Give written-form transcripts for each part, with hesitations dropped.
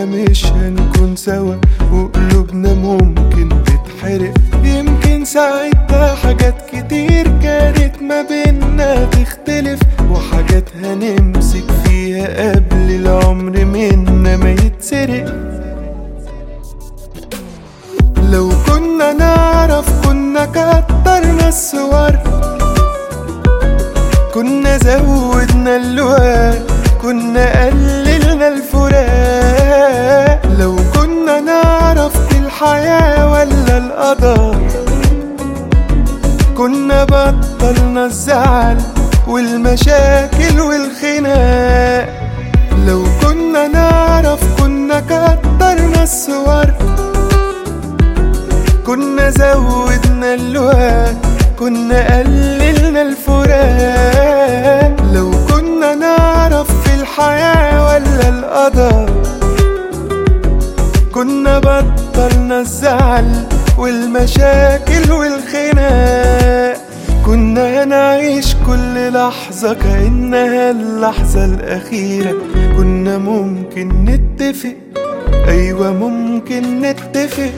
مش هنكون سوا وقلوبنا ممكن تتحرق. يمكن ساعتها حاجات كتير كانت ما بينا تختلف، وحاجات هنمسك فيها قبل العمر منا ما يتسرق. لو كنا نعرف كنا كترنا الصور، كنا زودنا اللقاء، كنا قللنا الفراق. لو كنا نعرف دي الحياة ولا القدر، كنا بطلنا الزعل والمشاكل والخناق. لو كنا نعرف كنا كترنا الصور، كنا زودنا اللقاء، كنا قللنا الفراق. لو كنا نعرف في الحياة ولا القدر، كنا بطلنا الزعل والمشاكل والخناق. كنا نعيش كل لحظة كأنها اللحظة الأخيرة. كنا ممكن نتفق، أيوة ممكن نتفق.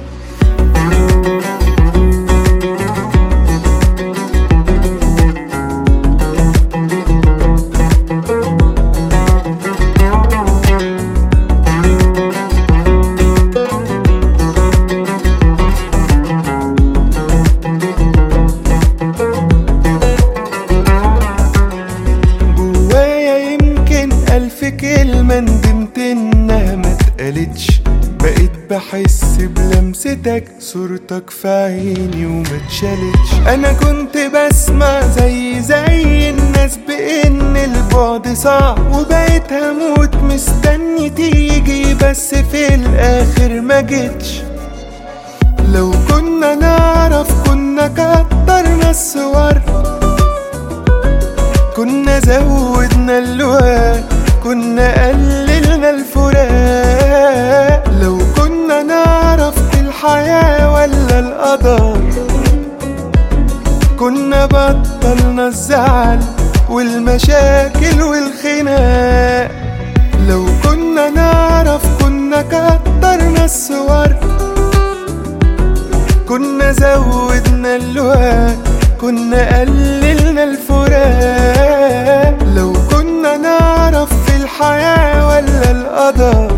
كلمة ندمت انها ما اتقالتش، بقيت بحس بلمستك، صورتك في عيني وما اتشالتش. انا كنت بسمع زي الناس بان البعد صعب، وبقيت هموت مستني تيجي بس في الاخر ما جيتش. لو كنا نعرف كنا كترنا الصور، كنا زودنا اللقاء، كنا قللنا الفراق. لو كنا نعرف دي الحياة ولا القدر، كنا بطلنا الزعل والمشاكل والخناق. لو كنا نعرف كنا كترنا الصور، كنا زودنا اللقاء، كنا قللنا الفراق. لو كنا نعرف في الحياة ولا القدر،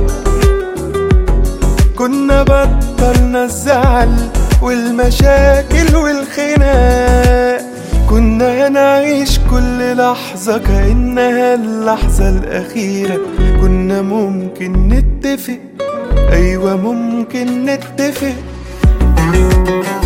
كنا بطلنا الزعل والمشاكل والخناق. كنا نعيش كل لحظة كأنها اللحظة الأخيرة. كنا ممكن نتفق، أيوة ممكن نتفق.